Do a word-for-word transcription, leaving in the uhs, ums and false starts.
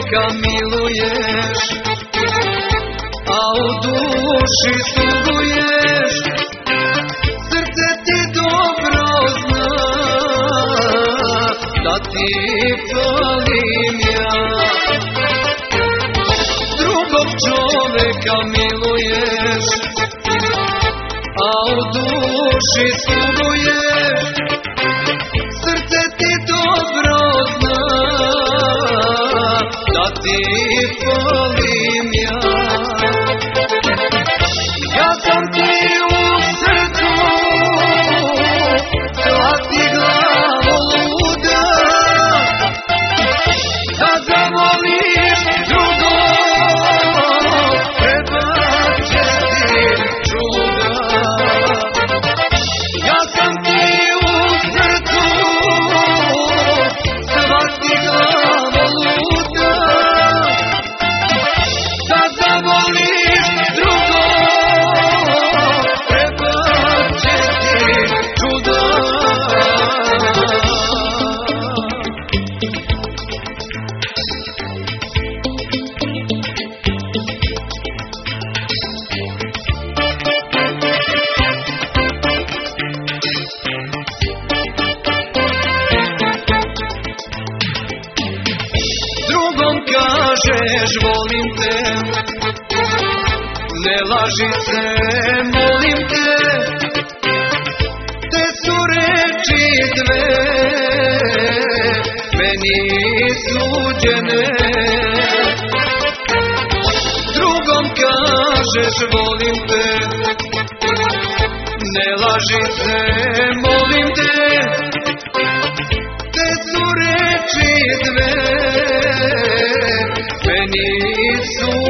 čoveka miluješ, a u duši tuguješ. Srce ti dobro zna da ti falim ja. Drugog čoveka miluješ, a u duši tuguješ. Srce ti dobro zna da ti falim ja. Ja sam ti u srcu shvati glavo luda, da zavoliš drugog treba će ti čuda. Ja sam ti u srcu shvati glavo luda, da zavoliš drugog treba će ti čuda. Drugom kažeš volim te, ne laži se, molim te. Te su reči dve meni suđene. Drugom kažeš volim te, ne laži se, molim te. Te su reči dve meni suđene.